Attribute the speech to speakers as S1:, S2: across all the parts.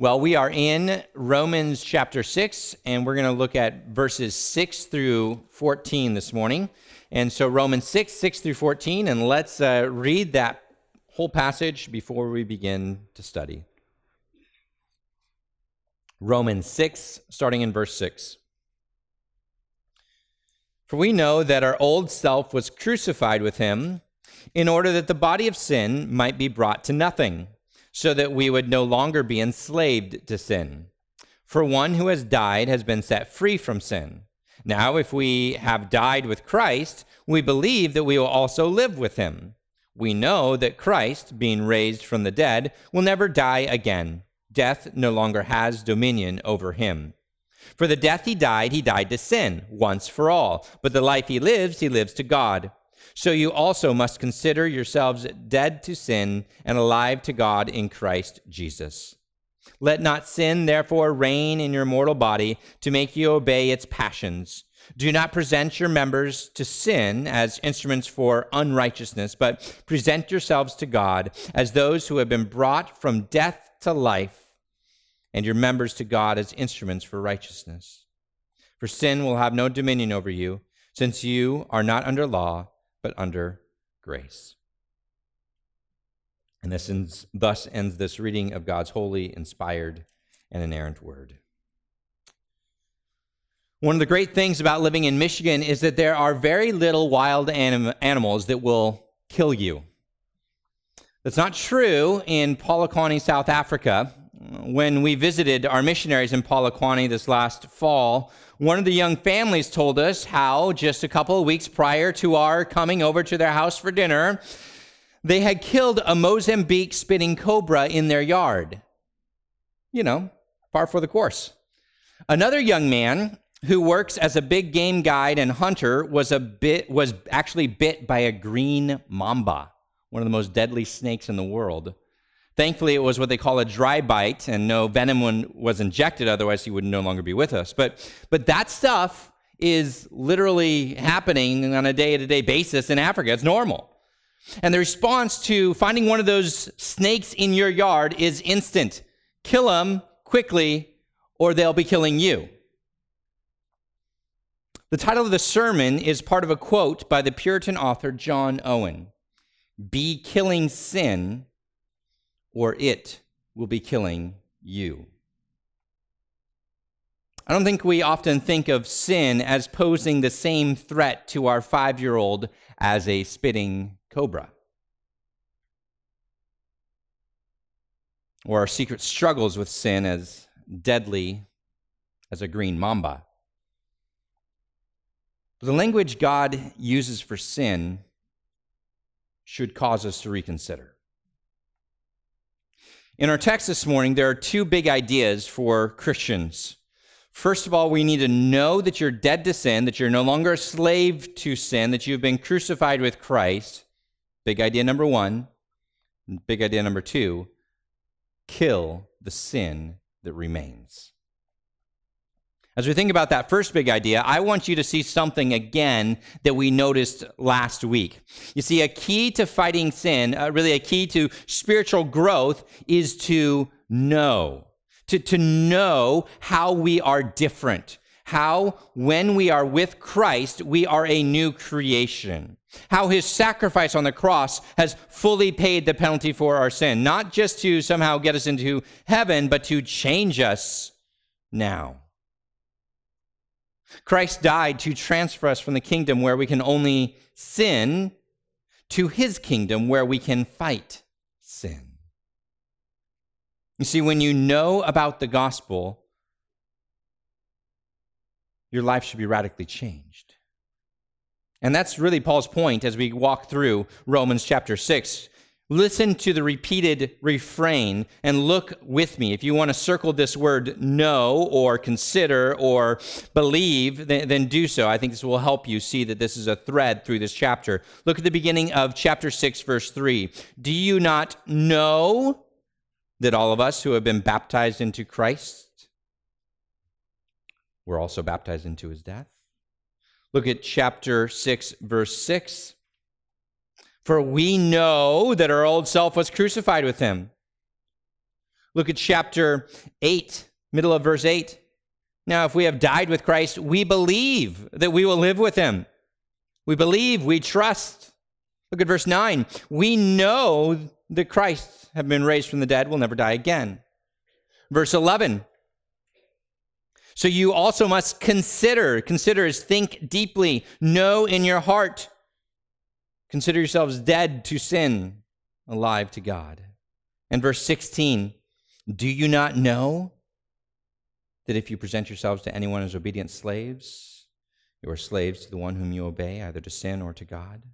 S1: Well, we are in Romans chapter 6, and we're going to look at verses 6 through 14 this morning. And so Romans 6 through 14, and let's read that whole passage before we begin to study. Romans 6, starting in verse 6. For we know that our old self was crucified with him in order that the body of sin might be brought to nothing, so that we would no longer be enslaved to sin. For one who has died has been set free from sin. Now, if we have died with Christ, we believe that we will also live with him. We know that Christ, being raised from the dead, will never die again. Death no longer has dominion over him. For the death he died to sin, once for all. But the life he lives to God. So you also must consider yourselves dead to sin and alive to God in Christ Jesus. Let not sin, therefore, reign in your mortal body to make you obey its passions. Do not present your members to sin as instruments for unrighteousness, but present yourselves to God as those who have been brought from death to life, and your members to God as instruments for righteousness. For sin will have no dominion over you, since you are not under law, but under grace. And thus ends this reading of God's holy, inspired, and inerrant word. One of the great things about living in Michigan is that there are very little wild animals that will kill you. That's not true in Polokwane, South Africa. When we visited our missionaries in Polokwane this last fall, one of the young families told us how just a couple of weeks prior to our coming over to their house for dinner, they had killed a Mozambique spitting cobra in their yard. You know, par for the course. Another young man who works as a big game guide and hunter was actually bit by a green mamba, one of the most deadly snakes in the world. Thankfully, it was what they call a dry bite, and no venom was injected, otherwise he would no longer be with us. But that stuff is literally happening on a day-to-day basis in Africa. It's normal. And the response to finding one of those snakes in your yard is instant. Kill them quickly, or they'll be killing you. The title of the sermon is part of a quote by the Puritan author John Owen. Be killing sin, or it will be killing you. I don't think we often think of sin as posing the same threat to our 5-year-old as a spitting cobra, or our secret struggles with sin as deadly as a green mamba. The language God uses for sin should cause us to reconsider. In our text this morning, there are two big ideas for Christians. First of all, we need to know that you're dead to sin, that you're no longer a slave to sin, that you've been crucified with Christ. Big idea number one. Big idea number two, kill the sin that remains. As we think about that first big idea, I want you to see something again that we noticed last week. You see, a key to fighting sin, really a key to spiritual growth, is to know. To know how we are different. How, when we are with Christ, we are a new creation. How his sacrifice on the cross has fully paid the penalty for our sin. Not just to somehow get us into heaven, but to change us now. Christ died to transfer us from the kingdom where we can only sin to his kingdom where we can fight sin. You see, when you know about the gospel, your life should be radically changed. And that's really Paul's point as we walk through Romans chapter 6. Listen to the repeated refrain and look with me. If you want to circle this word know or consider or believe, then do so. I think this will help you see that this is a thread through this chapter. Look at the beginning of chapter 6, verse 3. Do you not know that all of us who have been baptized into Christ were also baptized into his death? Look at chapter 6, verse 6. For we know that our old self was crucified with him. Look at chapter 8, middle of verse 8. Now, if we have died with Christ, we believe that we will live with him. We believe, we trust. Look at verse 9. We know that Christ, have been raised from the dead, will never die again. Verse 11. So you also must consider. Consider is think deeply. Know in your heart. Consider yourselves dead to sin, alive to God. And verse 16. Do you not know that if you present yourselves to anyone as obedient slaves, you are slaves to the one whom you obey, either to sin or to God?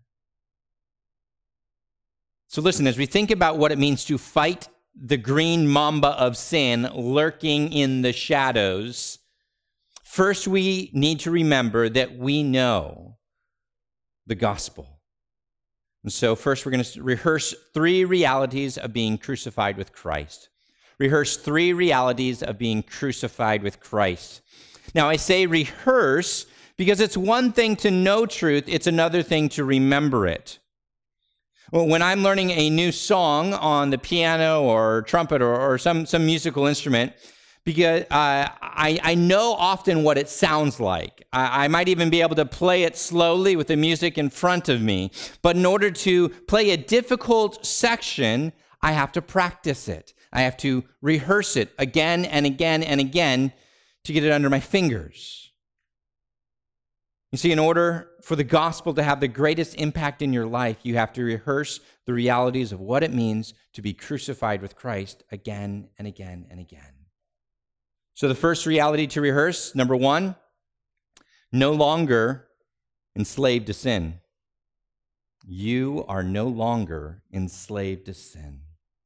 S1: So listen, as we think about what it means to fight the green mamba of sin lurking in the shadows, first we need to remember that we know the gospel. And so first we're going to rehearse 3 realities of being crucified with Christ. Rehearse 3 realities of being crucified with Christ. Now, I say rehearse because it's one thing to know truth, it's another thing to remember it. Well, when I'm learning a new song on the piano or trumpet or some musical instrument, because I know often what it sounds like. I might even be able to play it slowly with the music in front of me. But in order to play a difficult section, I have to practice it. I have to rehearse it again and again and again to get it under my fingers. You see, in order for the gospel to have the greatest impact in your life, you have to rehearse the realities of what it means to be crucified with Christ again and again and again. So the first reality to rehearse, number 1, no longer enslaved to sin. You are no longer enslaved to sin.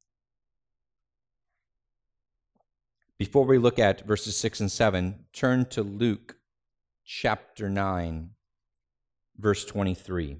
S1: Before we look at verses 6 and 7, turn to Luke chapter 9, verse 23.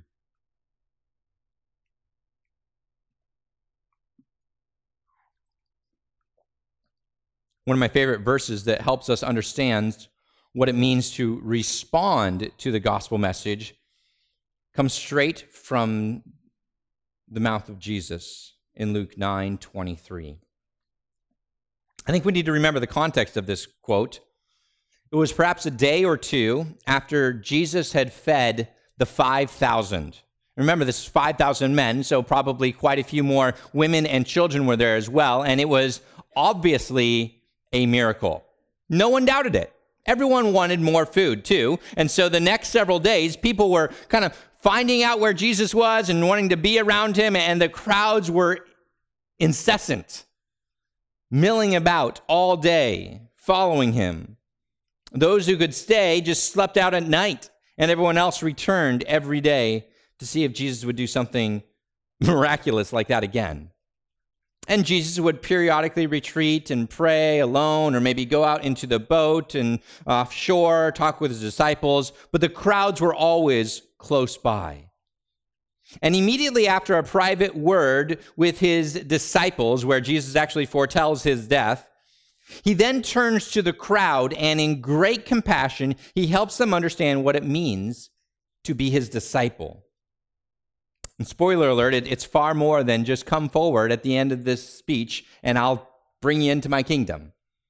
S1: One of my favorite verses that helps us understand what it means to respond to the gospel message comes straight from the mouth of Jesus in Luke 9:23. I think we need to remember the context of this quote. It was perhaps a day or two after Jesus had fed the 5,000. Remember, this is 5,000 men, so probably quite a few more women and children were there as well, and it was obviously a miracle. No one doubted it. Everyone wanted more food too, and so the next several days, people were kind of finding out where Jesus was and wanting to be around him, and the crowds were incessant, milling about all day, following him. Those who could stay just slept out at night, and everyone else returned every day to see if Jesus would do something miraculous like that again. And Jesus would periodically retreat and pray alone, or maybe go out into the boat and offshore, talk with his disciples, but the crowds were always close by. And immediately after a private word with his disciples, where Jesus actually foretells his death, he then turns to the crowd, and in great compassion, he helps them understand what it means to be his disciple. And spoiler alert, it's far more than just come forward at the end of this speech, and I'll bring you into my kingdom.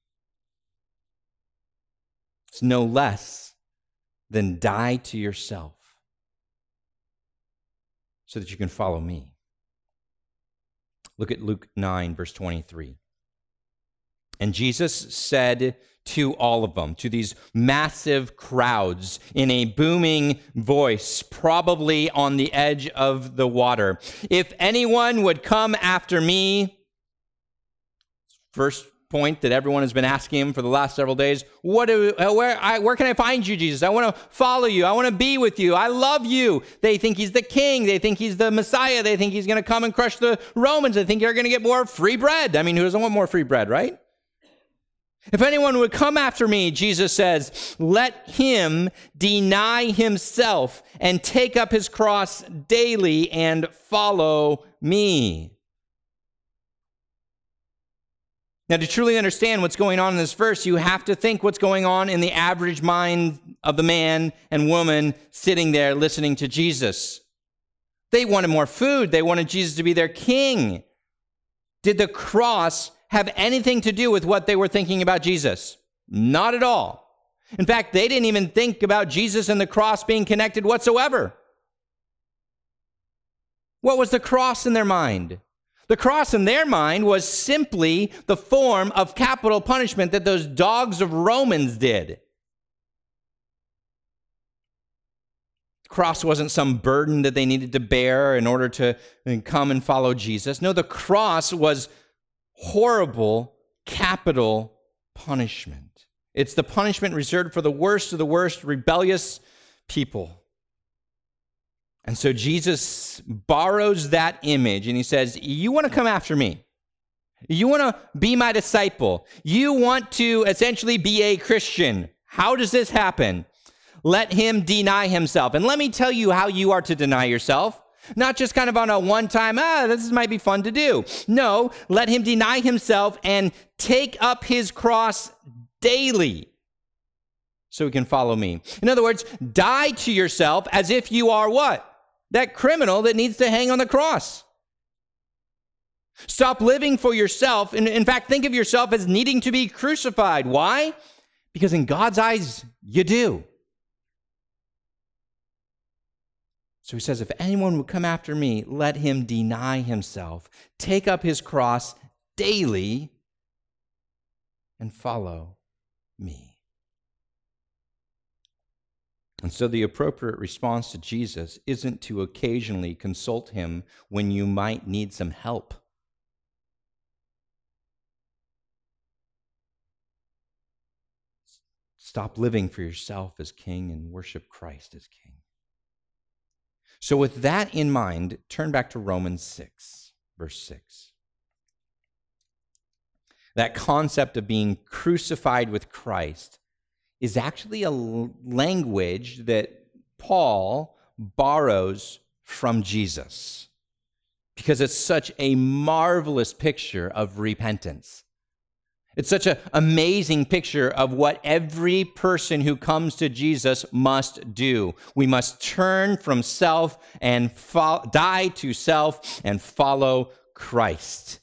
S1: It's no less than die to yourself so that you can follow me. Look at Luke 9, verse 23. And Jesus said to all of them, to these massive crowds, in a booming voice, probably on the edge of the water, if anyone would come after me, first point that everyone has been asking him for the last several days, where can I find you, Jesus? I want to follow you. I want to be with you. I love you. They think he's the king. They think he's the Messiah. They think he's going to come and crush the Romans. They think you're going to get more free bread. I mean, who doesn't want more free bread, right? If anyone would come after me, Jesus says, let him deny himself and take up his cross daily and follow me. Now, to truly understand what's going on in this verse, you have to think what's going on in the average mind of the man and woman sitting there listening to Jesus. They wanted more food. They wanted Jesus to be their king. Did the cross have anything to do with what they were thinking about Jesus. Not at all. In fact, they didn't even think about Jesus and the cross being connected whatsoever. What was the cross in their mind? The cross in their mind was simply the form of capital punishment that those dogs of Romans did. The cross wasn't some burden that they needed to bear in order to come and follow Jesus. No, the cross was horrible capital punishment. It's the punishment reserved for the worst of the worst rebellious people. And so Jesus borrows that image and he says, you want to come after me? You want to be my disciple? You want to essentially be a Christian? How does this happen? Let him deny himself. And let me tell you how you are to deny yourself. Not just kind of on a one-time, this might be fun to do. No, let him deny himself and take up his cross daily so he can follow me. In other words, die to yourself as if you are what? That criminal that needs to hang on the cross. Stop living for yourself. And in fact, think of yourself as needing to be crucified. Why? Because in God's eyes, you do. So he says, if anyone would come after me, let him deny himself, take up his cross daily, and follow me. And so the appropriate response to Jesus isn't to occasionally consult him when you might need some help. Stop living for yourself as king and worship Christ as king. So with that in mind, turn back to Romans 6, verse 6. That concept of being crucified with Christ is actually a language that Paul borrows from Jesus because it's such a marvelous picture of repentance. It's such an amazing picture of what every person who comes to Jesus must do. We must turn from self and die to self and follow Christ.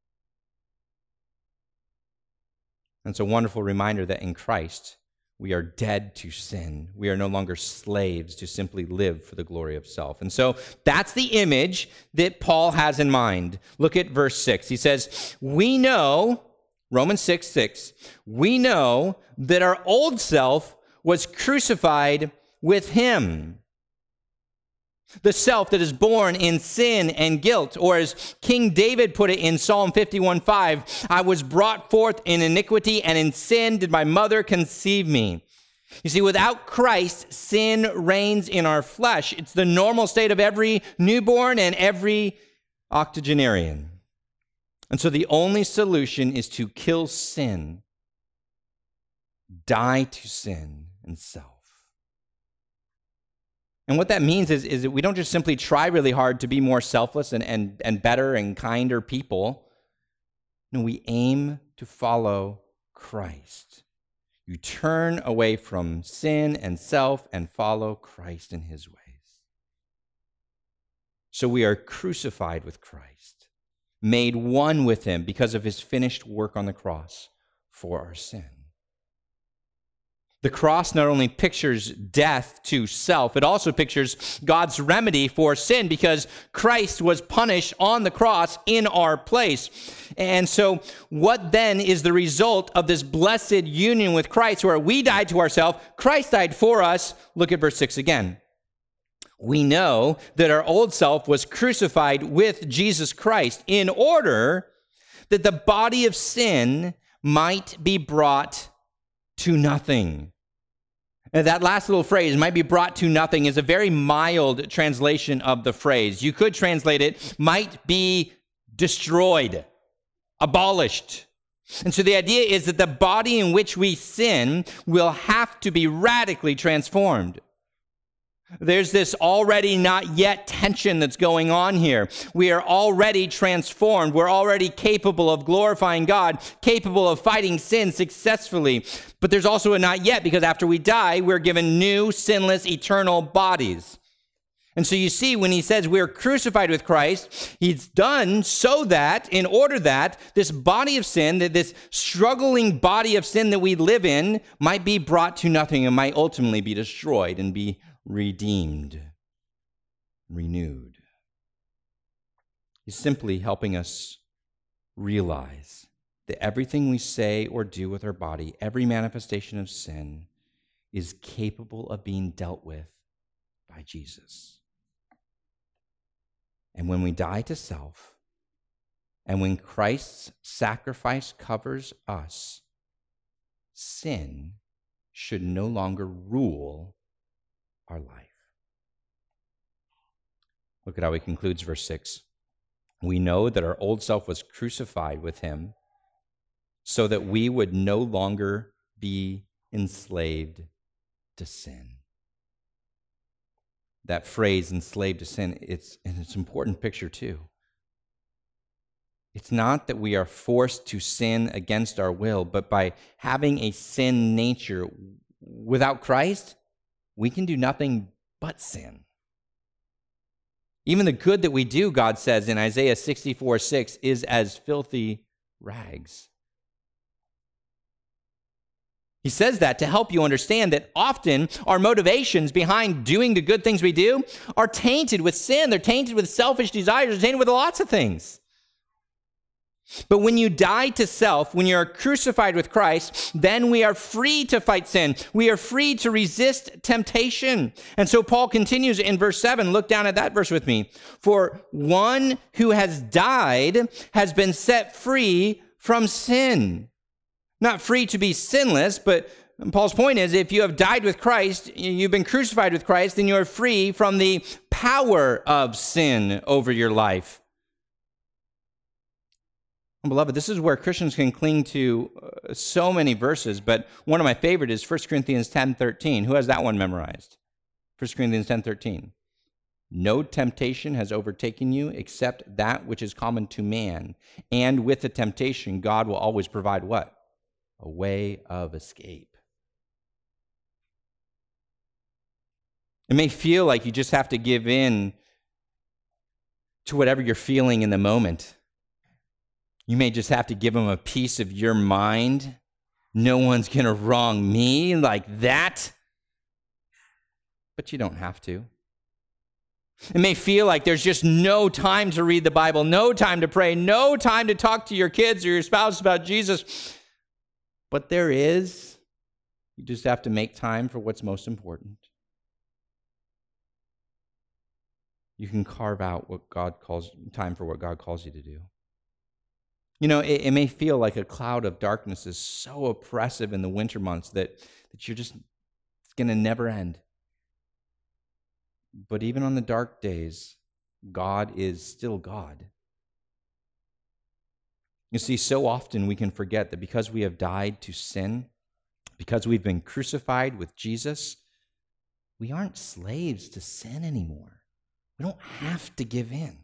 S1: It's a wonderful reminder that in Christ, we are dead to sin. We are no longer slaves to simply live for the glory of self. And so that's the image that Paul has in mind. Look at verse 6. He says, we know, Romans 6:6, we know that our old self was crucified with him. The self that is born in sin and guilt, or as King David put it in Psalm 51:5, I was brought forth in iniquity, and in sin did my mother conceive me. You see, without Christ, sin reigns in our flesh. It's the normal state of every newborn and every octogenarian. And so the only solution is to kill sin, die to sin and self. And what that means is that we don't just simply try really hard to be more selfless and better and kinder people. No, we aim to follow Christ. You turn away from sin and self and follow Christ in his ways. So we are crucified with Christ, made one with him because of his finished work on the cross for our sin. The cross not only pictures death to self, it also pictures God's remedy for sin because Christ was punished on the cross in our place. And so what then is the result of this blessed union with Christ where we died to ourselves, Christ died for us? Look at verse 6 again. We know that our old self was crucified with Jesus Christ in order that the body of sin might be brought to nothing. Now, that last little phrase, might be brought to nothing, is a very mild translation of the phrase. You could translate it, might be destroyed, abolished. And so the idea is that the body in which we sin will have to be radically transformed. There's this already not yet tension that's going on here. We are already transformed. We're already capable of glorifying God, capable of fighting sin successfully. But there's also a not yet because after we die, we're given new, sinless, eternal bodies. And so you see, when he says we're crucified with Christ, he's done so that, in order that this body of sin, that this struggling body of sin that we live in, might be brought to nothing and might ultimately be destroyed and be redeemed, renewed. He's simply helping us realize that everything we say or do with our body, every manifestation of sin, is capable of being dealt with by Jesus. And when we die to self, and when Christ's sacrifice covers us, sin should no longer rule our life. Look at how he concludes verse 6. We know that our old self was crucified with him so that we would no longer be enslaved to sin. That phrase, enslaved to sin, it's an important picture too. It's not that we are forced to sin against our will, but by having a sin nature without Christ, we can do nothing but sin. Even the good that we do, God says in Isaiah 64:6, is as filthy rags. He says that to help you understand that often our motivations behind doing the good things we do are tainted with sin. They're tainted with selfish desires. They're tainted with lots of things. But when you die to self, when you're crucified with Christ, then we are free to fight sin. We are free to resist temptation. And so Paul continues in verse 7. Look down at that verse with me. For one who has died has been set free from sin. Not free to be sinless, but Paul's point is if you have died with Christ, you've been crucified with Christ, then you are free from the power of sin over your life. Beloved, this is where Christians can cling to so many verses, but one of my favorite is 1 Corinthians 10:13. Who has that one memorized? 1 Corinthians 10:13. No temptation has overtaken you except that which is common to man, and with the temptation, God will always provide what? A way of escape. It may feel like you just have to give in to whatever you're feeling in the moment. You may just have to give them a piece of your mind. No one's going to wrong me like that. But you don't have to. It may feel like there's just no time to read the Bible, no time to pray, no time to talk to your kids or your spouse about Jesus. But there is. You just have to make time for what's most important. You can carve out time for what God calls you to do. You know, it may feel like a cloud of darkness is so oppressive in the winter months that it's going to never end. But even on the dark days, God is still God. You see, so often we can forget that because we have died to sin, because we've been crucified with Jesus, we aren't slaves to sin anymore. We don't have to give in.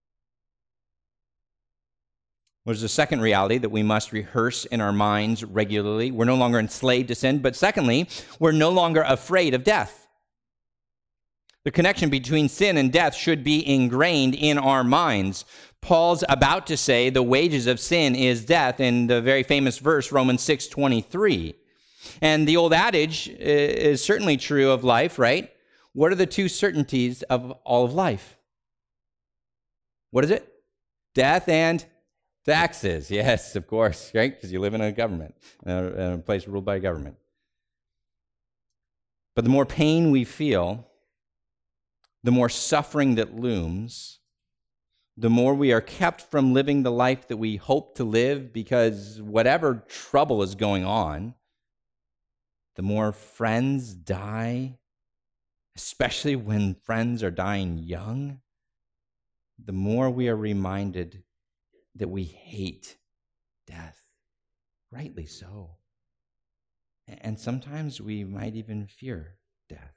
S1: There's a second reality that we must rehearse in our minds regularly. We're no longer enslaved to sin, but secondly, we're no longer afraid of death. The connection between sin and death should be ingrained in our minds. Paul's about to say the wages of sin is death in the very famous verse, Romans 6:23. And the old adage is certainly true of life, right? What are the two certainties of all of life? What is it? Death and taxes. Yes, of course, right? Because you live in a government, a place ruled by a government. But the more pain we feel, the more suffering that looms, the more we are kept from living the life that we hope to live because whatever trouble is going on, the more friends die, especially when friends are dying young, the more we are reminded that we hate death, rightly so. And sometimes we might even fear death.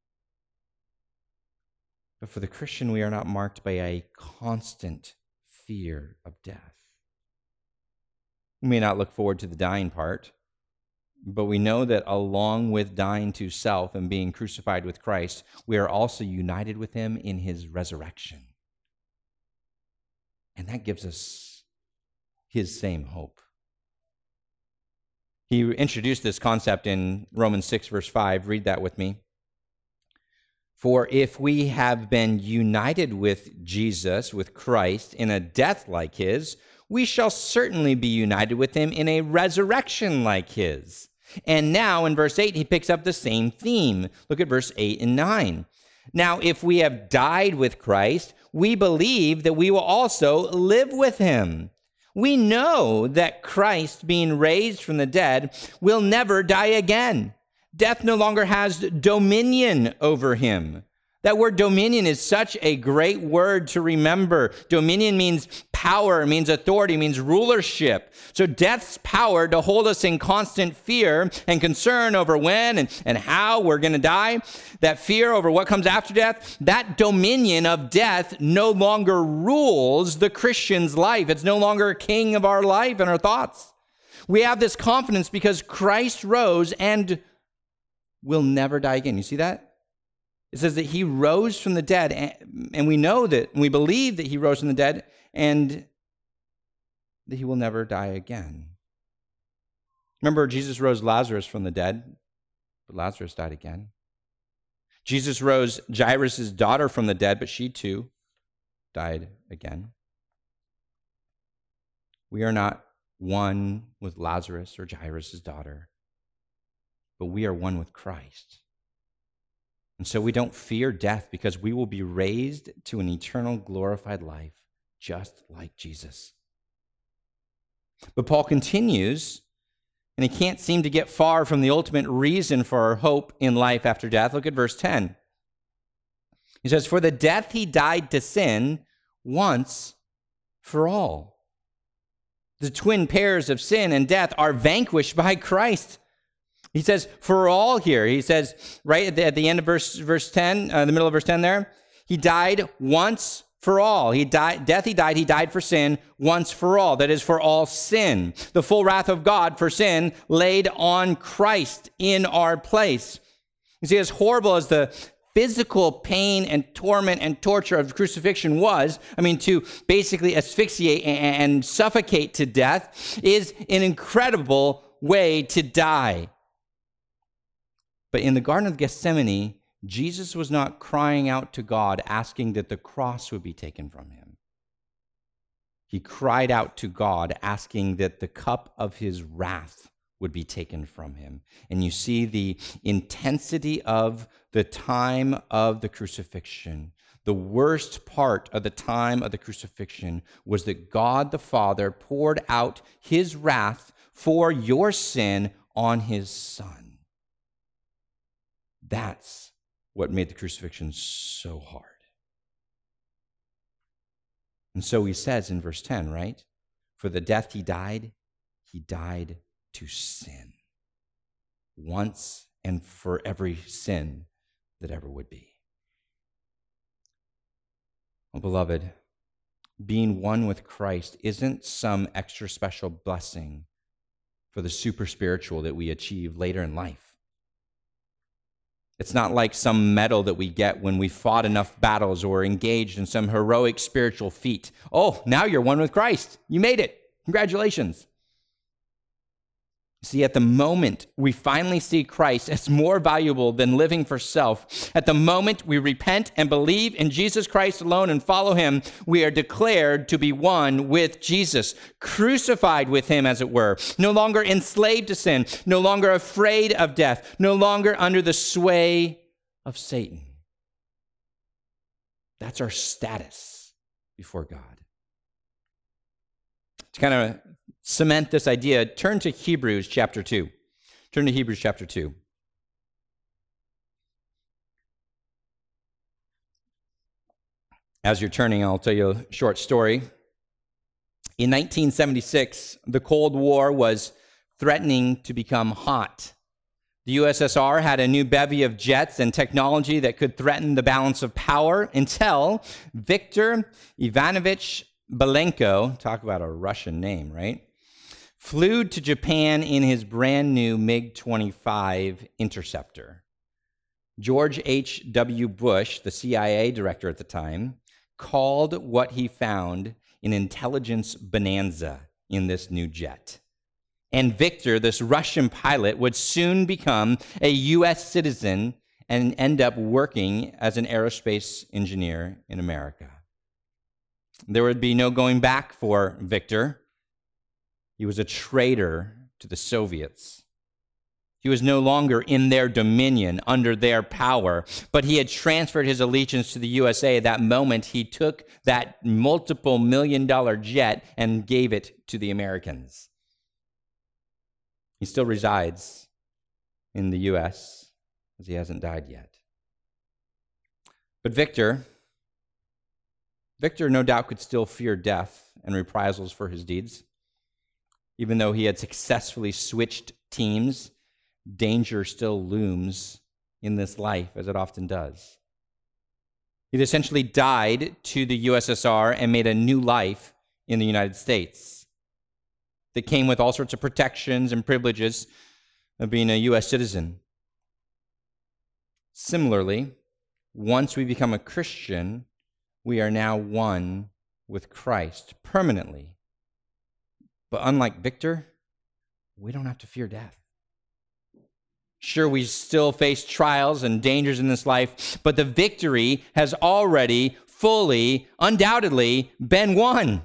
S1: But for the Christian, we are not marked by a constant fear of death. We may not look forward to the dying part, But we know that along with dying to self and being crucified with Christ, we are also united with him in his resurrection. And that gives us his same hope. He introduced this concept in Romans 6, verse 5. Read that with me. For if we have been united with Jesus, with Christ, in a death like his, we shall certainly be united with him in a resurrection like his. And now in verse 8, he picks up the same theme. Look at verse 8 and 9. Now, if we have died with Christ, we believe that we will also live with him. We know that Christ, being raised from the dead, will never die again. Death no longer has dominion over him. That word dominion is such a great word to remember. Dominion means power, means authority, means rulership. So death's power to hold us in constant fear and concern over when and how we're going to die, that fear over what comes after death, that dominion of death no longer rules the Christian's life. It's no longer a king of our life and our thoughts. We have this confidence because Christ rose and will never die again. You see that? It says that he rose from the dead, and we know that, and we believe that he rose from the dead, and that he will never die again. Remember, Jesus rose Lazarus from the dead, but Lazarus died again. Jesus rose Jairus' daughter from the dead, but she too died again. We are not one with Lazarus or Jairus' daughter, but we are one with Christ. And so we don't fear death because we will be raised to an eternal glorified life just like Jesus. But Paul continues, and he can't seem to get far from the ultimate reason for our hope in life after death. Look at verse 10. He says, for the death he died to sin once for all. The twin pairs of sin and death are vanquished by Christ. He says, for all here, he says, right at the end of verse 10, the middle of verse 10 there, he died once for all. He died for sin once for all. That is, for all sin. The full wrath of God for sin laid on Christ in our place. You see, as horrible as the physical pain and torment and torture of crucifixion was, to basically asphyxiate and suffocate to death is an incredible way to die. But in the Garden of Gethsemane, Jesus was not crying out to God, asking that the cross would be taken from him. He cried out to God, asking that the cup of his wrath would be taken from him. And you see the intensity of the time of the crucifixion. The worst part of the time of the crucifixion was that God the Father poured out his wrath for your sin on his Son. That's what made the crucifixion so hard. And so he says in verse 10, right? For the death he died to sin. Once and for every sin that ever would be. Well, beloved, being one with Christ isn't some extra special blessing for the super spiritual that we achieve later in life. It's not like some medal that we get when we fought enough battles or engaged in some heroic spiritual feat. Oh, now you're one with Christ. You made it. Congratulations. See, at the moment we finally see Christ as more valuable than living for self, at the moment we repent and believe in Jesus Christ alone and follow him, we are declared to be one with Jesus, crucified with him, as it were, no longer enslaved to sin, no longer afraid of death, no longer under the sway of Satan. That's our status before God. To kind of cement this idea, turn to Hebrews chapter 2. Turn to Hebrews chapter 2. As you're turning, I'll tell you a short story. In 1976, the Cold War was threatening to become hot. The USSR had a new bevy of jets and technology that could threaten the balance of power until Viktor Ivanovich Belenko, talk about a Russian name, right, flew to Japan in his brand new MiG-25 Interceptor. George H.W. Bush, the CIA director at the time, called what he found an intelligence bonanza in this new jet. And Victor, this Russian pilot, would soon become a U.S. citizen and end up working as an aerospace engineer in America. There would be no going back for Victor. He was a traitor to the Soviets. He was no longer in their dominion, under their power, but he had transferred his allegiance to the USA that moment he took that multiple million-dollar jet and gave it to the Americans. He still resides in the U.S., as he hasn't died yet. But Victor no doubt could still fear death and reprisals for his deeds. Even though he had successfully switched teams, danger still looms in this life, as it often does. He'd essentially died to the USSR and made a new life in the United States that came with all sorts of protections and privileges of being a U.S. citizen. Similarly, once we become a Christian, we are now one with Christ permanently. But unlike Victor, we don't have to fear death. Sure, we still face trials and dangers in this life, but the victory has already fully, undoubtedly been won.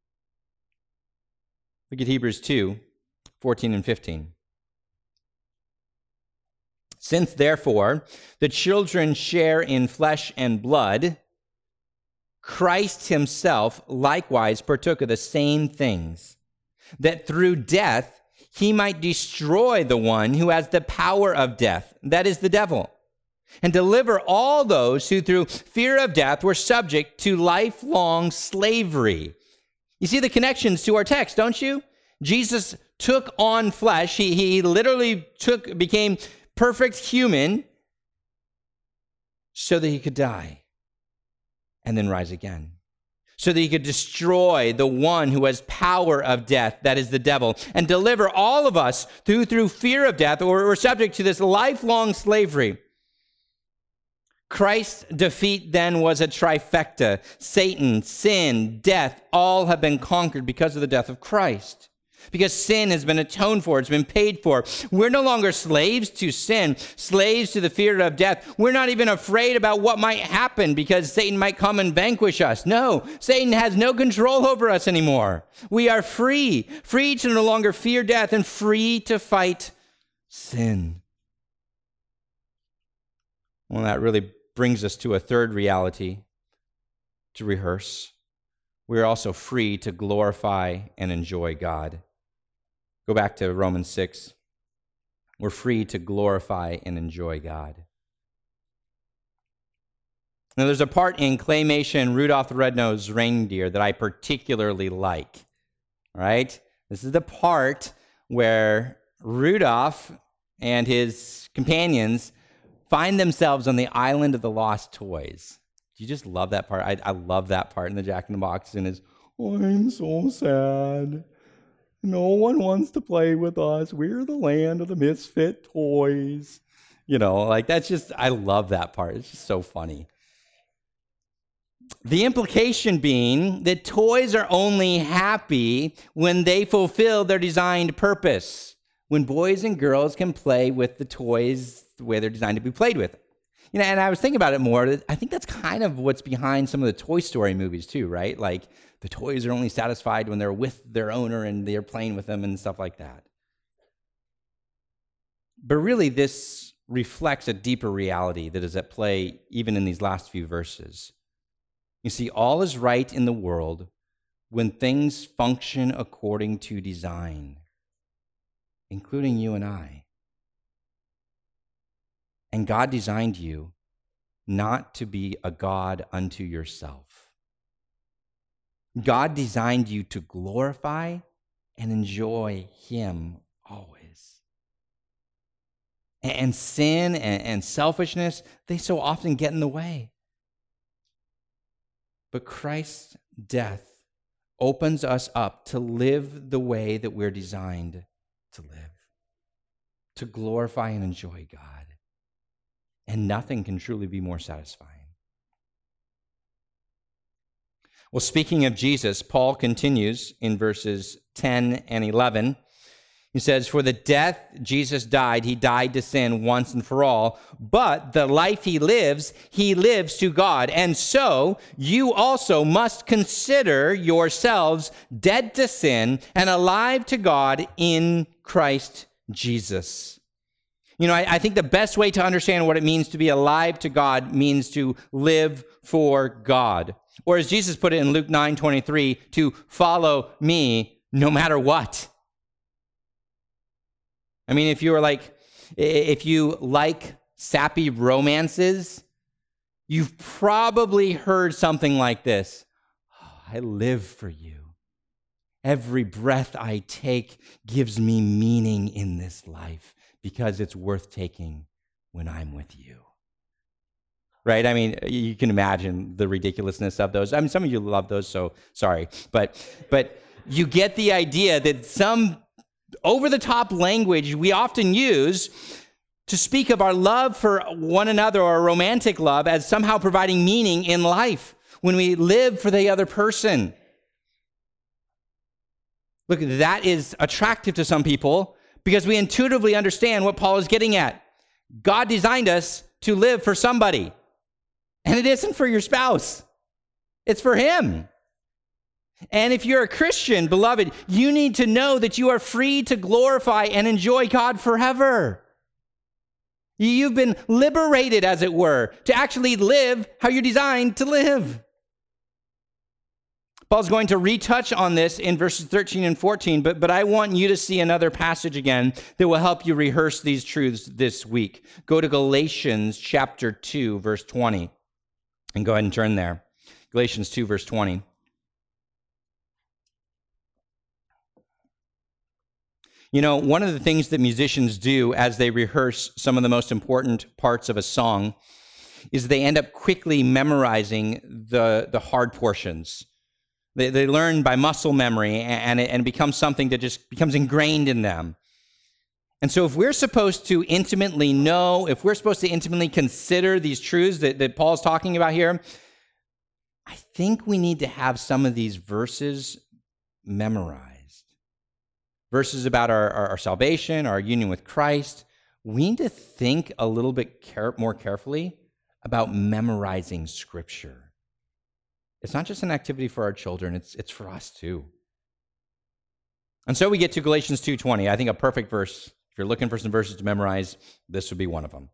S1: Look at Hebrews 2, 14 and 15. Since, therefore, the children share in flesh and blood, Christ himself likewise partook of the same things, that through death he might destroy the one who has the power of death, that is the devil, and deliver all those who through fear of death were subject to lifelong slavery. You see the connections to our text, don't you? Jesus took on flesh. He literally became perfect human so that he could die and then rise again, so that he could destroy the one who has power of death, that is the devil, and deliver all of us through fear of death, or we're subject to this lifelong slavery. Christ's defeat then was a trifecta. Satan, sin, death, all have been conquered because of the death of Christ. Because sin has been atoned for, it's been paid for. We're no longer slaves to sin, slaves to the fear of death. We're not even afraid about what might happen because Satan might come and vanquish us. No, Satan has no control over us anymore. We are free to no longer fear death and free to fight sin. Well, that really brings us to a third reality to rehearse. We are also free to glorify and enjoy God. Go back to Romans 6. We're free to glorify and enjoy God. Now, there's a part in Claymation Rudolph the Red-Nosed Reindeer that I particularly like. All right? This is the part where Rudolph and his companions find themselves on the island of the lost toys. Do you just love that part? I love that part in the Jack in the Box, and his, I'm so sad. No one wants to play with us. We're the land of the misfit toys. You know, like that's just, I love that part. It's just so funny. The implication being that toys are only happy when they fulfill their designed purpose. When boys and girls can play with the toys the way they're designed to be played with. You know, and I was thinking about it more. I think that's kind of what's behind some of the Toy Story movies too, right? Like the toys are only satisfied when they're with their owner and they're playing with them and stuff like that. But really, this reflects a deeper reality that is at play even in these last few verses. You see, all is right in the world when things function according to design, including you and I. And God designed you not to be a God unto yourself. God designed you to glorify and enjoy Him always. And sin and selfishness, they so often get in the way. But Christ's death opens us up to live the way that we're designed to live, to glorify and enjoy God. And nothing can truly be more satisfying. Well, speaking of Jesus, Paul continues in verses 10 and 11. He says, "For the death Jesus died, he died to sin once and for all. But the life he lives to God. And so you also must consider yourselves dead to sin and alive to God in Christ Jesus." You know, I think the best way to understand what it means to be alive to God means to live for God. Or as Jesus put it in Luke 9:23, to follow me no matter what. I mean, if you like sappy romances, you've probably heard something like this. "Oh, I live for you. Every breath I take gives me meaning in this life because it's worth taking when I'm with you." Right? I mean, you can imagine the ridiculousness of those. I mean, some of you love those, so sorry. But you get the idea that some over-the-top language we often use to speak of our love for one another or a romantic love as somehow providing meaning in life when we live for the other person. Look, that is attractive to some people because we intuitively understand what Paul is getting at. God designed us to live for somebody. And it isn't for your spouse. It's for him. And if you're a Christian, beloved, you need to know that you are free to glorify and enjoy God forever. You've been liberated, as it were, to actually live how you're designed to live. Paul's going to retouch on this in verses 13 and 14, but I want you to see another passage again that will help you rehearse these truths this week. Go to Galatians chapter 2, verse 20. And go ahead and turn there. Galatians 2, verse 20. You know, one of the things that musicians do as they rehearse some of the most important parts of a song is they end up quickly memorizing the hard portions. They learn by muscle memory, and it becomes something that just becomes ingrained in them. And so if we're supposed to intimately know, if we're supposed to intimately consider these truths that Paul's talking about here, I think we need to have some of these verses memorized. Verses about our salvation, our union with Christ. We need to think a little bit more carefully about memorizing Scripture. It's not just an activity for our children, it's for us too. And so we get to Galatians 2:20, I think a perfect verse. If you're looking for some verses to memorize, this would be one of them.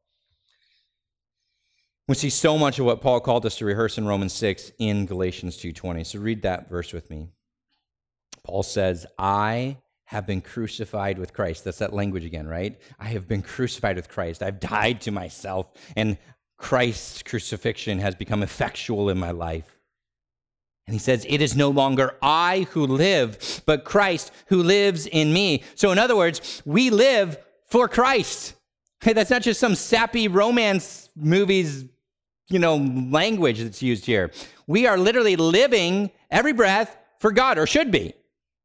S1: We see so much of what Paul called us to rehearse in Romans 6 in Galatians 2:20. So read that verse with me. Paul says, "I have been crucified with Christ." That's that language again, right? I have been crucified with Christ. I've died to myself, and Christ's crucifixion has become effectual in my life. And he says, "It is no longer I who live, but Christ who lives in me." So in other words, we live for Christ. Hey, that's not just some sappy romance movies, language that's used here. We are literally living every breath for God, or should be.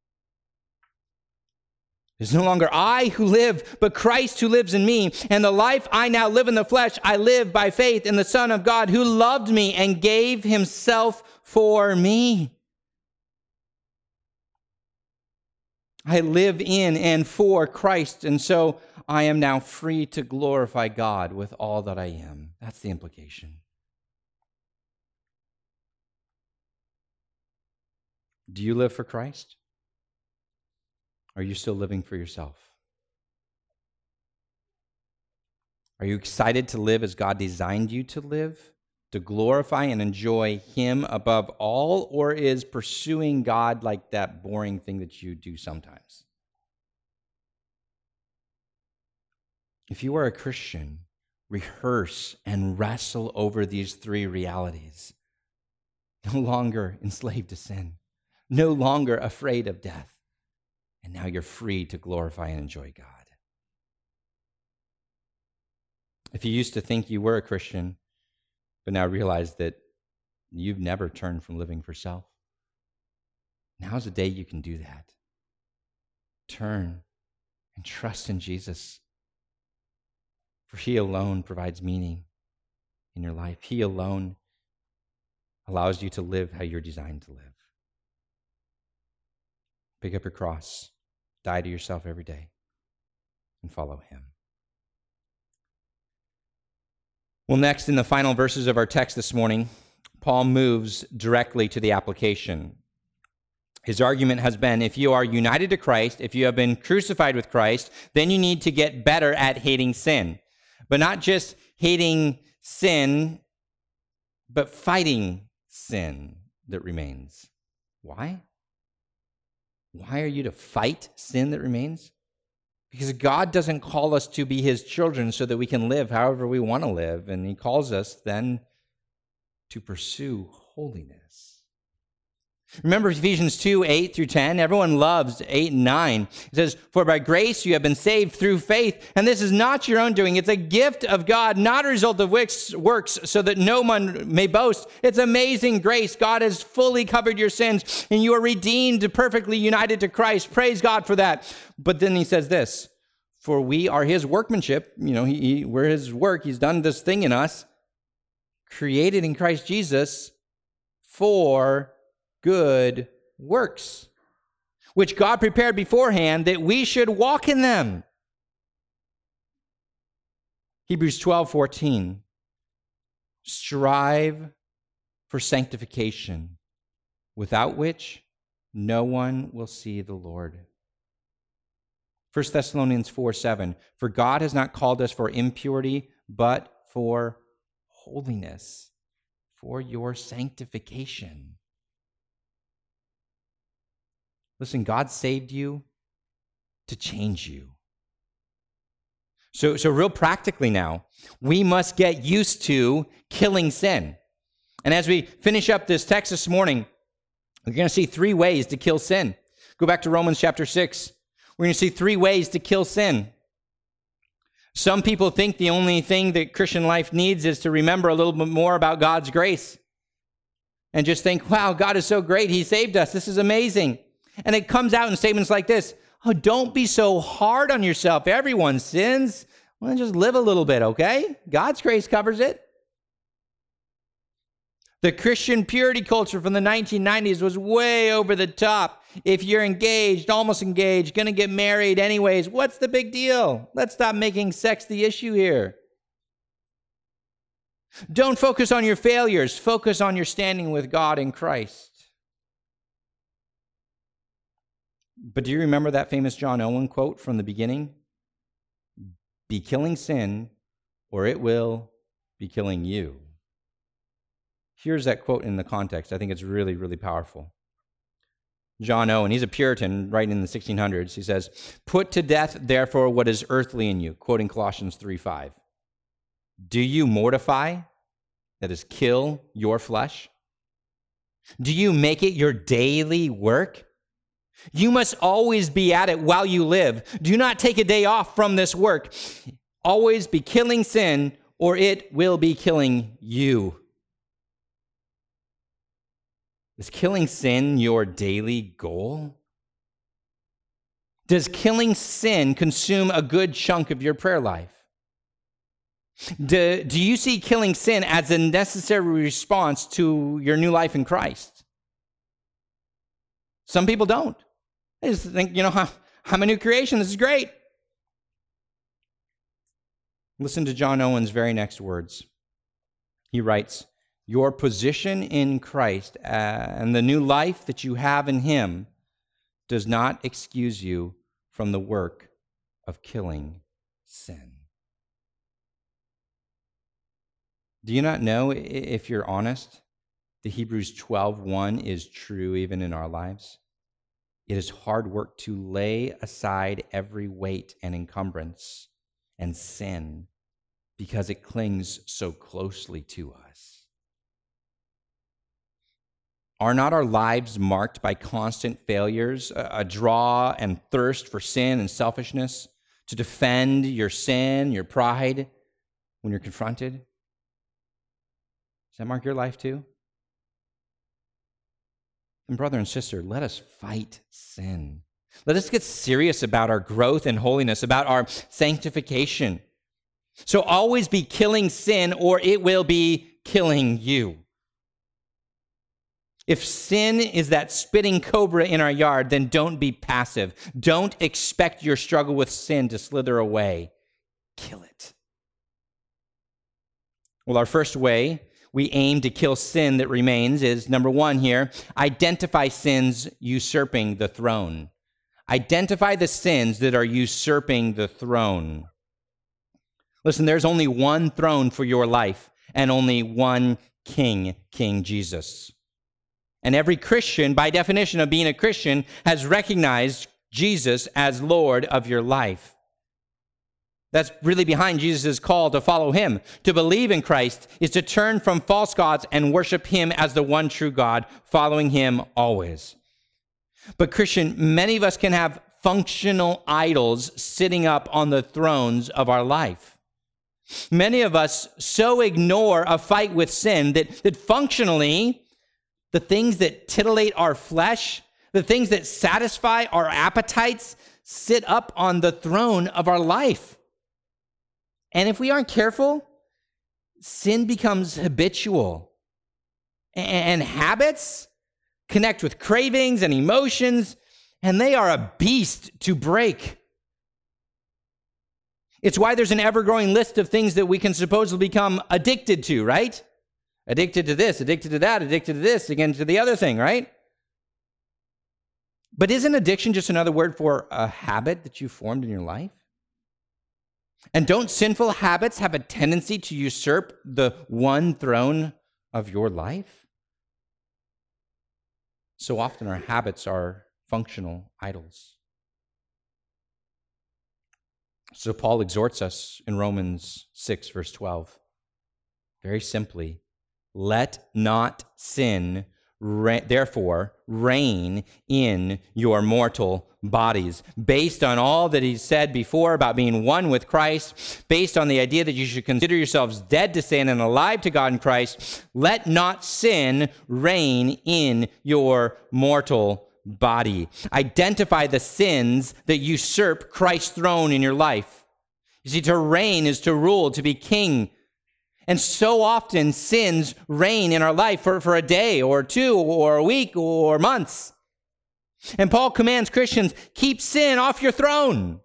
S1: It's no longer I who live, but Christ who lives in me. And the life I now live in the flesh, I live by faith in the Son of God who loved me and gave himself for me. I live in and for Christ, and so I am now free to glorify God with all that I am. That's the implication. Do you live for Christ? Are you still living for yourself? Are you excited to live as God designed you to live, to glorify and enjoy him above all, or is pursuing God like that boring thing that you do sometimes? If you are a Christian, rehearse and wrestle over these three realities. No longer enslaved to sin, no longer afraid of death. And now you're free to glorify and enjoy God. If you used to think you were a Christian, but now realize that you've never turned from living for self, Now's the day you can do that. Turn and trust in Jesus. For he alone provides meaning in your life. He alone allows you to live how you're designed to live. Pick up your cross, die to yourself every day, and follow him. Well, next, in the final verses of our text this morning, Paul moves directly to the application. His argument has been, if you are united to Christ, if you have been crucified with Christ, then you need to get better at hating sin. But not just hating sin, but fighting sin that remains. Why? Why are you to fight sin that remains? Because God doesn't call us to be his children so that we can live however we want to live. And he calls us then to pursue holiness. Remember Ephesians 2, 8 through 10? Everyone loves 8 and 9. It says, for by grace you have been saved through faith, and this is not your own doing. It's a gift of God, not a result of works, so that no one may boast. It's amazing grace. God has fully covered your sins, and you are redeemed, perfectly united to Christ. Praise God for that. But then he says this, for we are his workmanship. We're his work. He's done this thing in us, created in Christ Jesus for good works, which God prepared beforehand that we should walk in them. Hebrews 12:14. Strive for sanctification, without which no one will see the Lord. 1 Thessalonians 4:7. For God has not called us for impurity, but for holiness, for your sanctification. Listen, God saved you to change you. So real practically now, we must get used to killing sin. And as we finish up this text this morning, we're going to see 3 ways to kill sin. Go back to Romans chapter 6. We're going to see 3 ways to kill sin. Some people think the only thing that Christian life needs is to remember a little bit more about God's grace. And just think, wow, God is so great. He saved us. This is amazing. And it comes out in statements like this. Oh, don't be so hard on yourself. Everyone sins. Well, just live a little bit, okay? God's grace covers it. The Christian purity culture from the 1990s was way over the top. If you're engaged, almost engaged, going to get married anyways, what's the big deal? Let's stop making sex the issue here. Don't focus on your failures. Focus on your standing with God in Christ. But do you remember that famous John Owen quote from the beginning? Be killing sin, or it will be killing you. Here's that quote in the context. I think it's really, really powerful. John Owen, he's a Puritan writing in the 1600s. He says, put to death, therefore, what is earthly in you, quoting Colossians 3:5. Do you mortify, that is, kill your flesh? Do you make it your daily work? You must always be at it while you live. Do not take a day off from this work. Always be killing sin, or it will be killing you. Is killing sin your daily goal? Does killing sin consume a good chunk of your prayer life? Do you see killing sin as a necessary response to your new life in Christ? Some people don't. They just think, I'm a new creation. This is great. Listen to John Owen's very next words. He writes, your position in Christ and the new life that you have in him does not excuse you from the work of killing sin. Do you not know, if you're honest, the Hebrews 12:1 is true even in our lives? It is hard work to lay aside every weight and encumbrance and sin because it clings so closely to us. Are not our lives marked by constant failures, a draw and thirst for sin and selfishness, to defend your sin, your pride when you're confronted? Does that mark your life too? And brother and sister, let us fight sin. Let us get serious about our growth in holiness, about our sanctification. So always be killing sin, or it will be killing you. If sin is that spitting cobra in our yard, then don't be passive. Don't expect your struggle with sin to slither away. Kill it. Well, our first way we aim to kill sin that remains is, number one here, identify sins usurping the throne. Identify the sins that are usurping the throne. Listen, there's only one throne for your life and only one king, King Jesus. And every Christian, by definition of being a Christian, has recognized Jesus as Lord of your life. That's really behind Jesus' call to follow him. To believe in Christ is to turn from false gods and worship him as the one true God, following him always. But Christian, many of us can have functional idols sitting up on the thrones of our life. Many of us so ignore a fight with sin that functionally, the things that titillate our flesh, the things that satisfy our appetites, sit up on the throne of our life. And if we aren't careful, sin becomes habitual. And habits connect with cravings and emotions, and they are a beast to break. It's why there's an ever-growing list of things that we can supposedly become addicted to, right? Addicted to this, addicted to that, addicted to this, again to the other thing, right? But isn't addiction just another word for a habit that you formed in your life? And don't sinful habits have a tendency to usurp the one throne of your life? So often our habits are functional idols. So Paul exhorts us in Romans 6, verse 12, very simply, let not sin, therefore, reign in your mortal bodies. Based on all that he said before about being one with Christ, based on the idea that you should consider yourselves dead to sin and alive to God in Christ, let not sin reign in your mortal body. Identify the sins that usurp Christ's throne in your life. You see, to reign is to rule, to be king. And so often sins reign in our life for a day or two or a week or months. And Paul commands Christians, keep sin off your throne.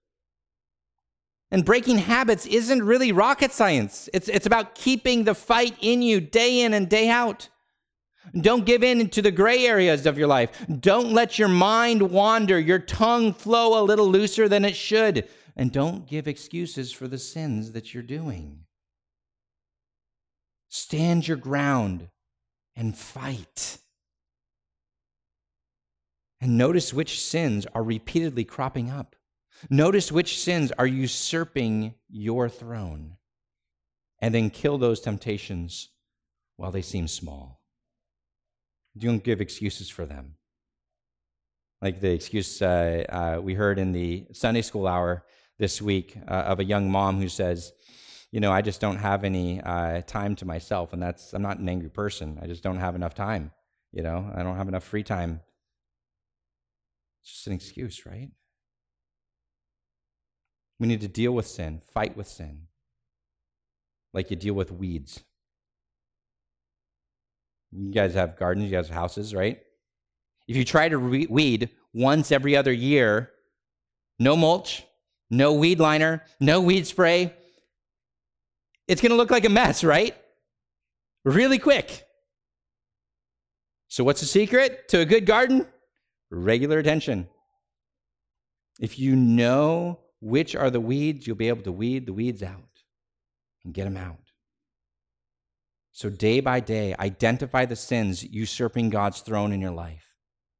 S1: And breaking habits isn't really rocket science. It's about keeping the fight in you day in and day out. Don't give in to the gray areas of your life. Don't let your mind wander, your tongue flow a little looser than it should. And don't give excuses for the sins that you're doing. Stand your ground and fight. And notice which sins are repeatedly cropping up. Notice which sins are usurping your throne. And then kill those temptations while they seem small. Don't give excuses for them. Like the excuse we heard in the Sunday school hour this week of a young mom who says, you know, I just don't have any time to myself, and I'm not an angry person. I just don't have enough time, you know. I don't have enough free time. It's just an excuse, right? We need to deal with sin, fight with sin, like you deal with weeds. You guys have gardens, you guys have houses, right? If you try to weed once every other year, no mulch, no weed liner, no weed spray, it's going to look like a mess, right? Really quick. So what's the secret to a good garden? Regular attention. If you know which are the weeds, you'll be able to weed the weeds out and get them out. So day by day, identify the sins usurping God's throne in your life.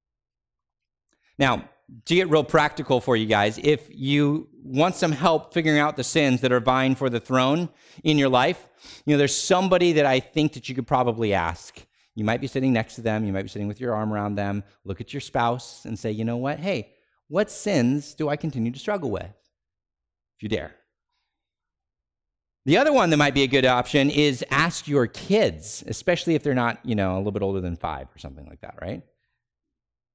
S1: Now, to get real practical for you guys, if you want some help figuring out the sins that are vying for the throne in your life, you know, there's somebody that I think that you could probably ask. You might be sitting next to them. You might be sitting with your arm around them. Look at your spouse and say, you know what? Hey, what sins do I continue to struggle with? If you dare. The other one that might be a good option is ask your kids, especially if they're not, you know, a little bit older than 5 or something like that, right?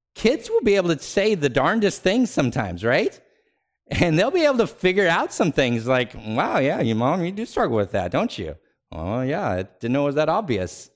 S1: Kids will be able to say the darndest things sometimes, right? And they'll be able to figure out some things like, wow, yeah, your mom, you do struggle with that, don't you? Oh, yeah, I didn't know it was that obvious.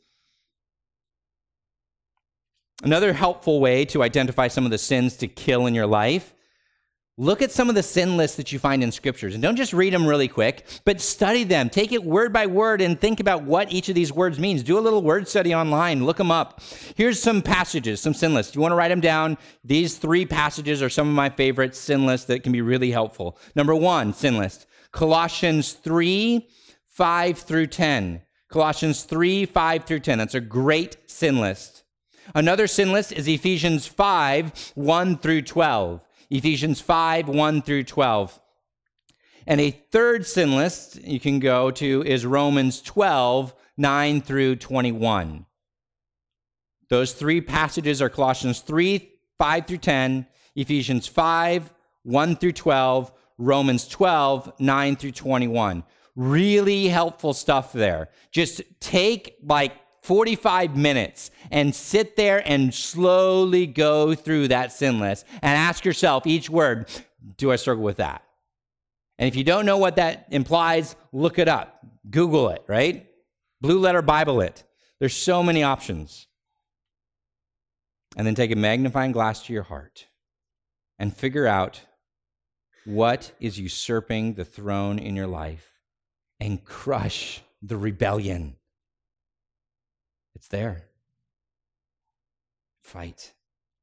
S1: Another helpful way to identify some of the sins to kill in your life, look at some of the sin lists that you find in scriptures. And don't just read them really quick, but study them. Take it word by word and think about what each of these words means. Do a little word study online. Look them up. Here's some passages, some sin lists. You want to write them down? These 3 passages are some of my favorite sin lists that can be really helpful. Number 1, sin list, Colossians 3, 5 through 10. Colossians 3, 5 through 10. That's a great sin list. Another sin list is Ephesians 5, 1 through 12. Ephesians 5, 1 through 12. And a third sin list you can go to is Romans 12, 9 through 21. Those 3 passages are Colossians 3, 5 through 10, Ephesians 5, 1 through 12, Romans 12, 9 through 21. Really helpful stuff there. Just take like 45 minutes and sit there and slowly go through that sin list and ask yourself each word, do I struggle with that? And if you don't know what that implies, look it up. Google it, right? Blue Letter Bible it. There's so many options. And then take a magnifying glass to your heart and figure out what is usurping the throne in your life and crush the rebellion. It's there. Fight.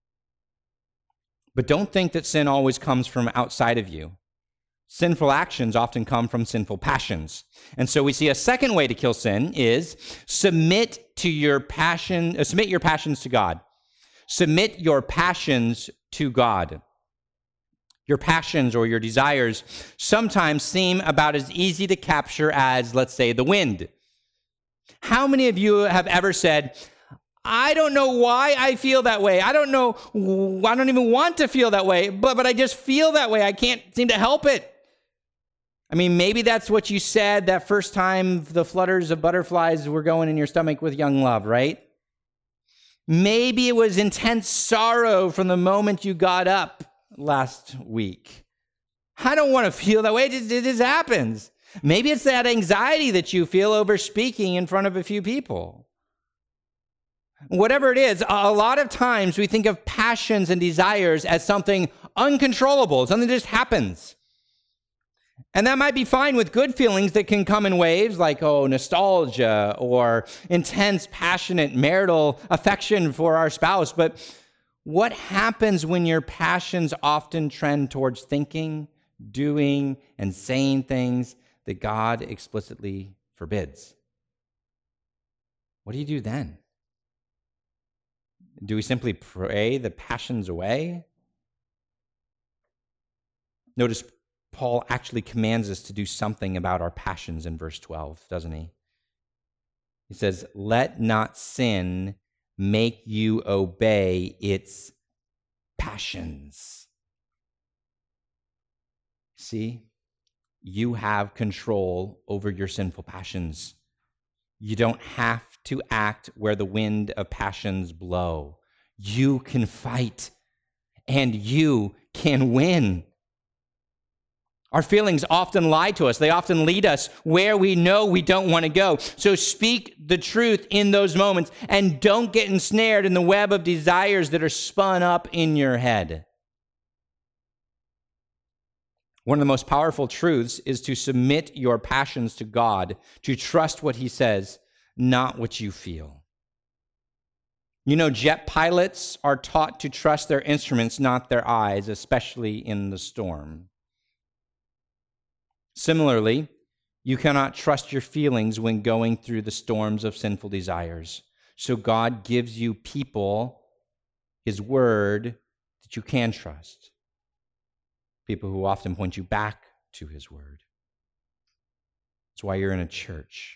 S1: But don't think that sin always comes from outside of you. Sinful actions often come from sinful passions. And so we see a second way to kill sin is submit your passions to God. Submit your passions to God. Your passions or your desires sometimes seem about as easy to capture as, let's say, the wind. How many of you have ever said, I don't know why I feel that way. I don't even want to feel that way, but I just feel that way. I can't seem to help it. I mean, maybe that's what you said that first time the flutters of butterflies were going in your stomach with young love, right? Maybe it was intense sorrow from the moment you got up last week. I don't want to feel that way. It just happens. Maybe it's that anxiety that you feel over speaking in front of a few people. Whatever it is, a lot of times we think of passions and desires as something uncontrollable, something that just happens. And that might be fine with good feelings that can come in waves like, nostalgia or intense, passionate marital affection for our spouse. But what happens when your passions often trend towards thinking, doing, and saying things that God explicitly forbids? What do you do then? Do we simply pray the passions away? Notice Paul actually commands us to do something about our passions in verse 12, doesn't he? He says, let not sin make you obey its passions. See, you have control over your sinful passions. You don't have to act where the wind of passions blow. You can fight, and you can win. Our feelings often lie to us. They often lead us where we know we don't want to go. So speak the truth in those moments, and don't get ensnared in the web of desires that are spun up in your head. One of the most powerful truths is to submit your passions to God, to trust what he says, not what you feel. You know, jet pilots are taught to trust their instruments, not their eyes, especially in the storm. Similarly, you cannot trust your feelings when going through the storms of sinful desires. So God gives you people, his word, that you can trust. People who often point you back to his word. That's why you're in a church.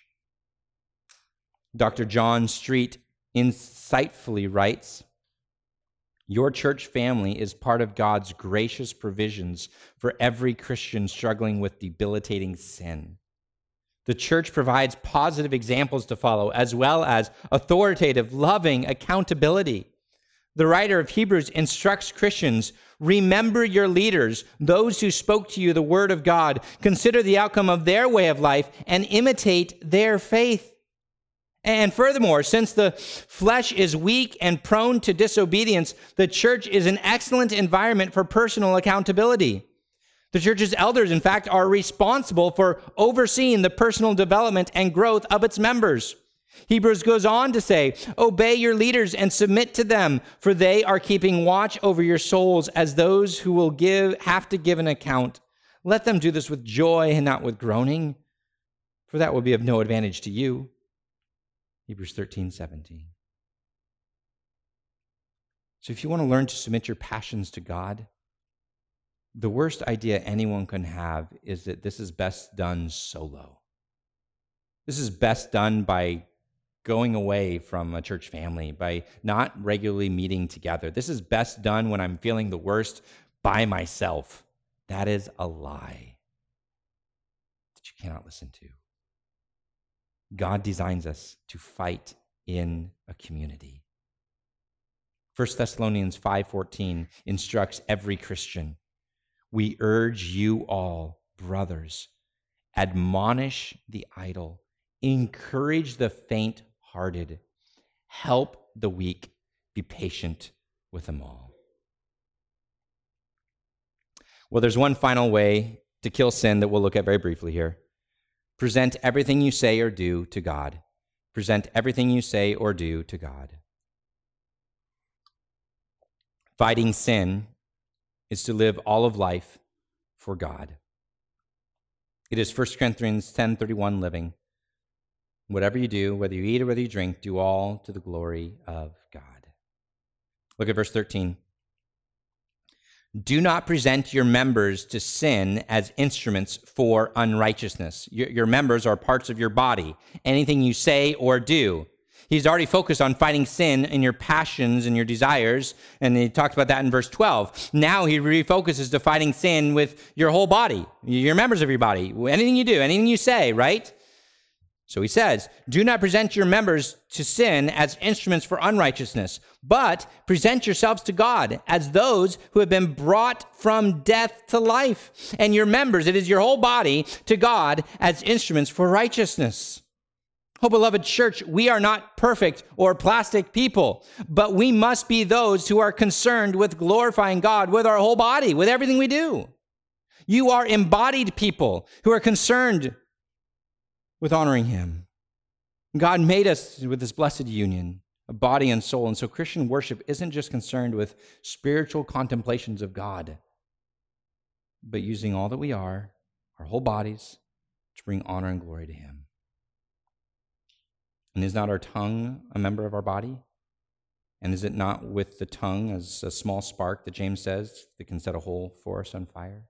S1: Dr. John Street insightfully writes, your church family is part of God's gracious provisions for every Christian struggling with debilitating sin. The church provides positive examples to follow, as well as authoritative, loving accountability. The writer of Hebrews instructs Christians, remember your leaders, those who spoke to you the word of God. Consider the outcome of their way of life and imitate their faith. And furthermore, since the flesh is weak and prone to disobedience, the church is an excellent environment for personal accountability. The church's elders, in fact, are responsible for overseeing the personal development and growth of its members. Hebrews goes on to say, obey your leaders and submit to them, for they are keeping watch over your souls as those who will have to give an account. Let them do this with joy and not with groaning, for that will be of no advantage to you. Hebrews 13:17. So if you want to learn to submit your passions to God, the worst idea anyone can have is that this is best done solo. This is best done by going away from a church family, by not regularly meeting together. This is best done when I'm feeling the worst by myself. That is a lie that you cannot listen to. God designs us to fight in a community. 1 Thessalonians 5:14 instructs every Christian, we urge you all, brothers, admonish the idle, encourage the faint-hearted, help the weak, be patient with them all. Well, there's one final way to kill sin that we'll look at very briefly here. Present everything you say or do to God. Present everything you say or do to God. Fighting sin is to live all of life for God. It is 1 Corinthians 10:31 living. Whatever you do, whether you eat or whether you drink, do all to the glory of God. Look at verse 13. Do not present your members to sin as instruments for unrighteousness. Your members are parts of your body. Anything you say or do. He's already focused on fighting sin in your passions and your desires, and he talked about that in verse 12. Now he refocuses to fighting sin with your whole body, your members of your body, anything you do, anything you say, right? So he says, do not present your members to sin as instruments for unrighteousness, but present yourselves to God as those who have been brought from death to life, and your members, it is your whole body, to God as instruments for righteousness. Oh, beloved church, we are not perfect or plastic people, but we must be those who are concerned with glorifying God with our whole body, with everything we do. You are embodied people who are concerned with honoring him. God made us with this blessed union of body and soul, and so Christian worship isn't just concerned with spiritual contemplations of God, but using all that we are, our whole bodies, to bring honor and glory to him. And is not our tongue a member of our body? And is it not with the tongue as a small spark that James says that can set a whole forest on fire?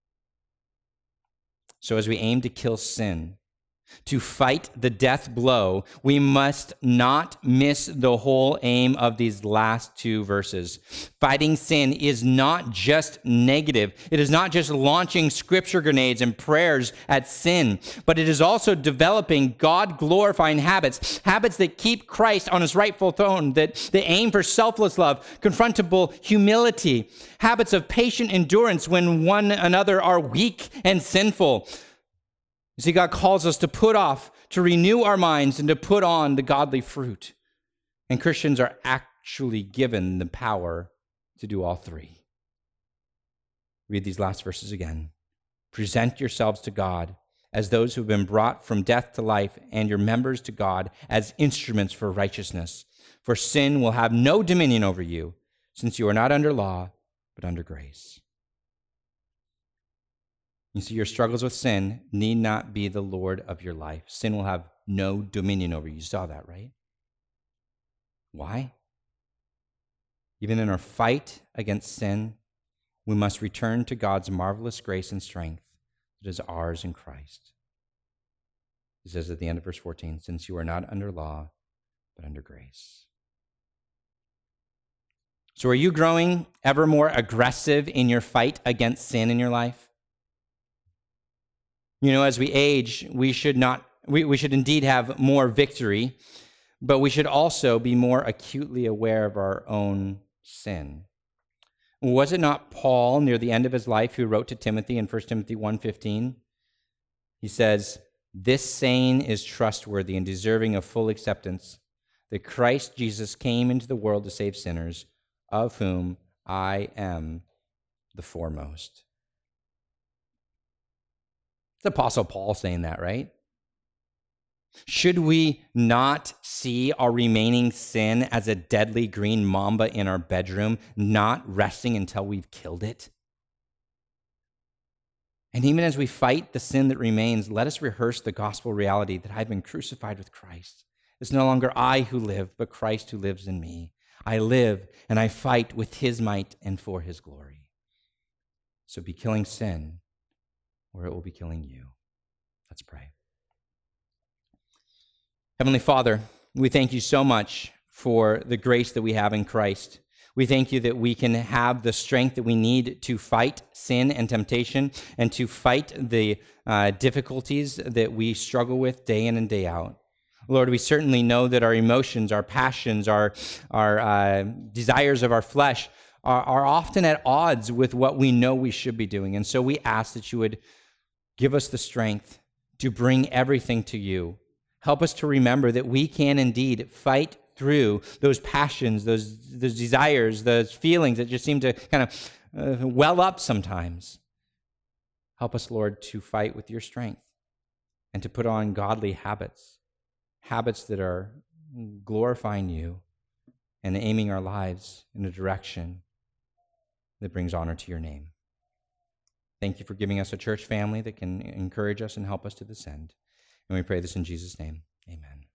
S1: So as we aim to kill sin, to fight the death blow, we must not miss the whole aim of these last two verses. Fighting sin is not just negative. It is not just launching scripture grenades and prayers at sin, but it is also developing God-glorifying habits, habits that keep Christ on his rightful throne, that aim for selfless love, confrontable humility, habits of patient endurance when one another are weak and sinful. You see, God calls us to put off, to renew our minds, and to put on the godly fruit. And Christians are actually given the power to do all three. Read these last verses again. Present yourselves to God as those who have been brought from death to life, and your members to God as instruments for righteousness. For sin will have no dominion over you, since you are not under law, but under grace. You see, your struggles with sin need not be the Lord of your life. Sin will have no dominion over you. You saw that, right? Why? Even in our fight against sin, we must return to God's marvelous grace and strength that is ours in Christ. He says at the end of verse 14, since you are not under law, but under grace. So are you growing ever more aggressive in your fight against sin in your life? You know, as we age, we should indeed have more victory, but we should also be more acutely aware of our own sin. Was it not Paul, near the end of his life, who wrote to Timothy in 1 Timothy 1:15? He says, "This saying is trustworthy and deserving of full acceptance, that Christ Jesus came into the world to save sinners, of whom I am the foremost." It's Apostle Paul saying that, right? Should we not see our remaining sin as a deadly green mamba in our bedroom, not resting until we've killed it? And even as we fight the sin that remains, let us rehearse the gospel reality that I've been crucified with Christ. It's no longer I who live, but Christ who lives in me. I live and I fight with his might and for his glory. So be killing sin, or it will be killing you. Let's pray. Heavenly Father, we thank you so much for the grace that we have in Christ. We thank you that we can have the strength that we need to fight sin and temptation and to fight the difficulties that we struggle with day in and day out. Lord, we certainly know that our emotions, our passions, our desires of our flesh are often at odds with what we know we should be doing. And so we ask that you would give us the strength to bring everything to you. Help us to remember that we can indeed fight through those passions, those desires, those feelings that just seem to kind of well up sometimes. Help us, Lord, to fight with your strength and to put on godly habits, habits that are glorifying you and aiming our lives in a direction that brings honor to your name. Thank you for giving us a church family that can encourage us and help us to this end. And we pray this in Jesus' name. Amen.